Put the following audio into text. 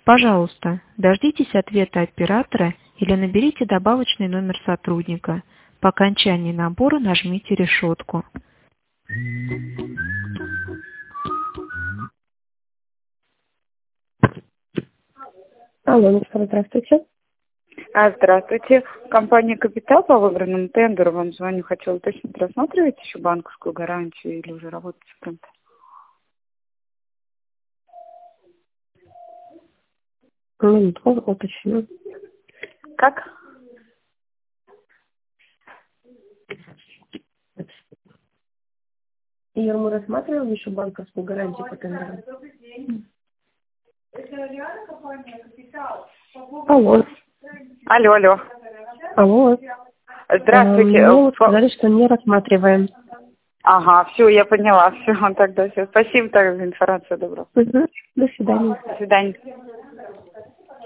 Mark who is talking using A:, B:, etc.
A: Пожалуйста, дождитесь ответа оператора или наберите добавочный номер сотрудника. По окончании набора нажмите решетку.
B: Алло, Москва, здравствуйте.
C: Здравствуйте. Компания «Капитал» по выбранному тендеру. Вам звоню. Хотела уточнить, рассматриваете еще банковскую гарантию или уже работаете в кем-то?
B: Минутку, уточню.
C: Как?
B: Ир, мы рассматриваем еще банковскую гарантию по тендеру? Алло.
C: Алло.
B: Алло.
C: Здравствуйте.
B: Мне вот сказали, что не рассматриваем.
C: Ага, все, я поняла. Все, тогда все. Спасибо за информацию. Доброго.
B: Угу. До свидания.
C: До свидания.